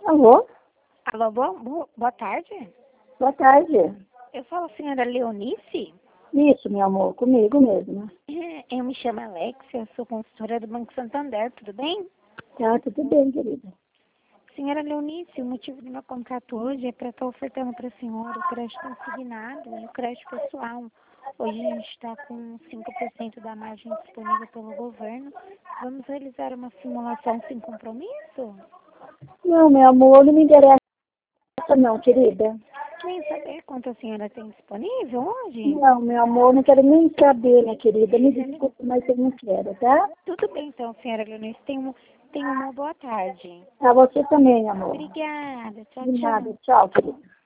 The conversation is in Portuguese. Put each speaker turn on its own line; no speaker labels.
Alô?
Alô, boa tarde.
Boa tarde.
Eu falo a senhora Leonice?
Isso, meu amor, comigo mesmo.
Eu me chamo Alexia, eu sou consultora do Banco Santander, tudo bem?
Tá, tudo bem, querida.
Senhora Leonice, o motivo do meu contato hoje é para estar ofertando para a senhora o crédito assignado e o crédito pessoal. Hoje a gente está com 5% da margem disponível pelo governo. Vamos realizar uma simulação sem compromisso?
Não, meu amor, não me interessa não, querida.
Nem saber quanto a senhora tem disponível hoje?
Não, meu amor, não quero nem saber, minha querida. Me desculpe, mas eu não quero, tá?
Tudo bem então, senhora Leonice. Tenha uma boa tarde.
A você também, amor.
Obrigada. Tchau,
De
tchau.
nada. Tchau, querida.